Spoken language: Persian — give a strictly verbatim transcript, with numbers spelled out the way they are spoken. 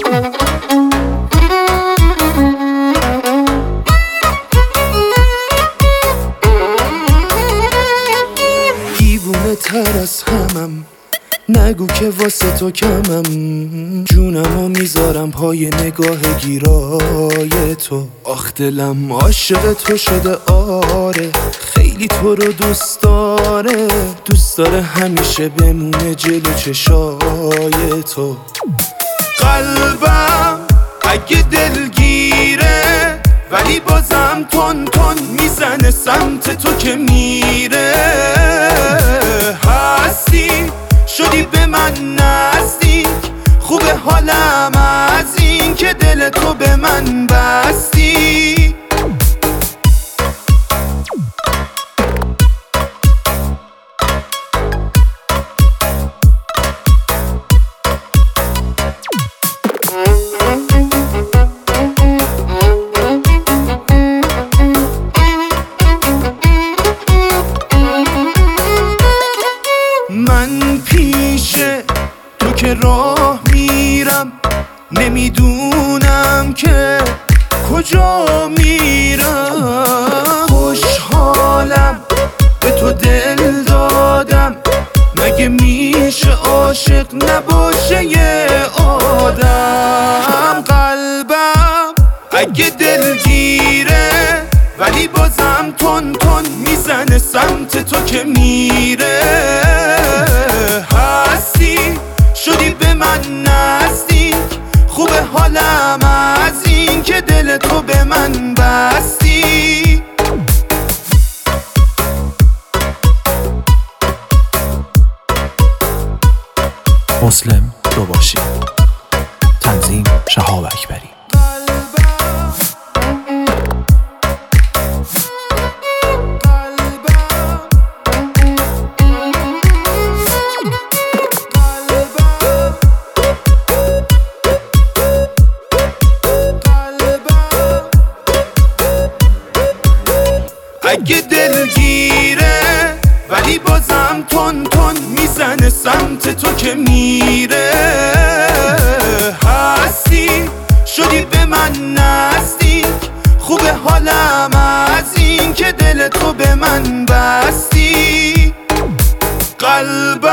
دیوونه تر از همم، نگو که واسه تو کمم. جونمو میذارم پای نگاه گیرای تو. آخ دلم عاشق تو شده آره، خیلی تو رو دوست داره. دوست داره همیشه بمونه جلو چشای تو. قلبم اگه دلگیره ولی بازم تون تون میزنه سمت تو که میره. هستی شدی به من نزدیک، خوبه حالم از این که دل تو به من بستی. من پیش تو که راه میرم، نمیدونم که کجا میرم. خوشحالم به تو دل دادم، مگه میشه عاشق نباشه یه آدم. قلبم اگه دلگیره ولی بازم تون تون میزنه سمت تو که میره. هستی شدی به من نزدیک، خوبه حالم از این که دل تو به من بستی. مسلم دوباشی. تنظیم شهاب اکبری. اگه دلگیره ولی بازم تون تون میزنه سمت تو که میره. هستی شدی به من نزدیک، خوبه حالم از این که دل تو به من بستی. قلبم